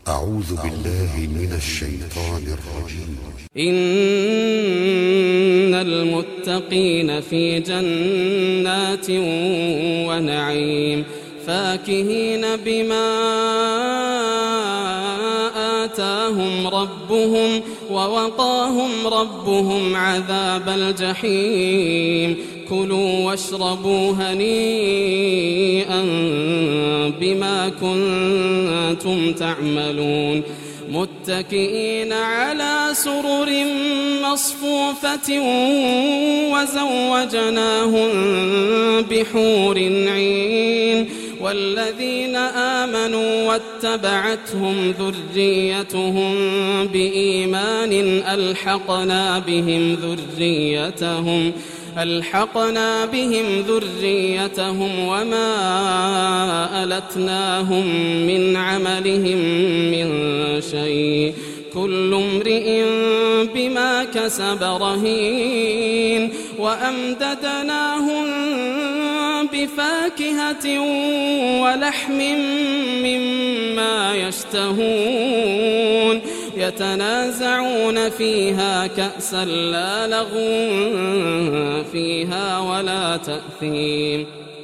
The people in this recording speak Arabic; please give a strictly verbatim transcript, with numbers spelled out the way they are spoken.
أعوذ بالله من الشيطان الرجيم. إن المتقين في جنات ونعيم فاكهين بما آتاهم ربهم ووقاهم ربهم عذاب الجحيم كلوا واشربوا هنيئا بما كنتم تعملون متكئين على سرر مصفوفة وزوجناهم بحور عين والذين آمنوا واتبعتهم ذريتهم بإيمان ألحقنا بهم ذريتهم ألحقنا بهم ذريتهم وما ألتناهم من عملهم من شيء كل امرئ بما كسب رهين وأمددناهم بفاكهة ولحم مما يشتهون يتنازعون فيها كأسا لا لغو فيها ولا تأثيم